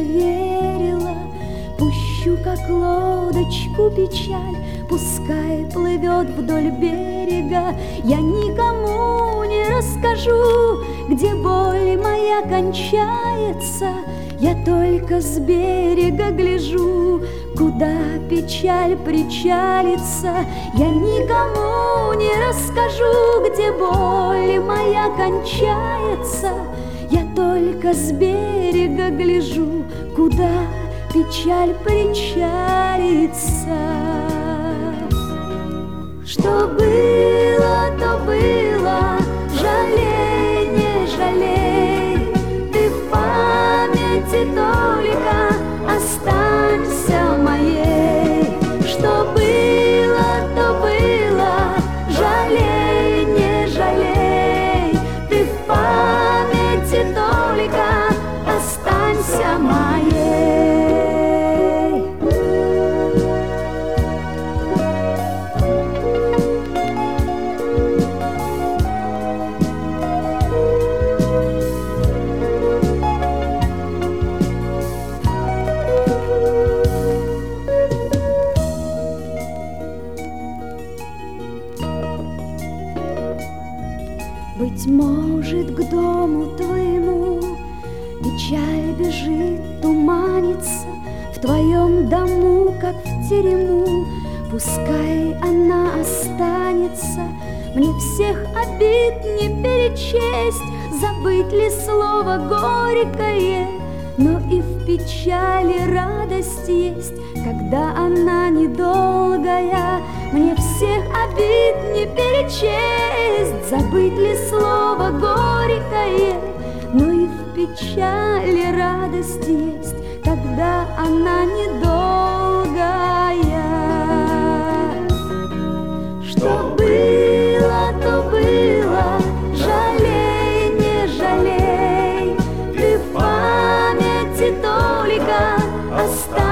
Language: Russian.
поверила. Пущу, как лодочку, печаль, пускай плывет вдоль берега. Я никому не расскажу, где боль моя кончается. Я только с берега гляжу, куда печаль причалится. Я никому не расскажу, где боль моя кончается. Я только с берега гляжу, куда печаль причалится. Что было, то было, жалей, не жалей. Ты в памяти только останься моей. Что было, то было, жалей, не жалей. Ты в памяти только останься моей. Быть может, к дому твоему печаль бежит, туманится. В твоем дому, как в терему, пускай она останется. Мне всех обид не перечесть, забыть ли слово горькое. Но и в печали радость есть, когда она недолгая. Мне всех обид не перечесть, забыть ли слово горькое. Но и в печали радость есть, когда она недолгая. Что было, то было, жалей, не жалей. Ты в памяти только оставь.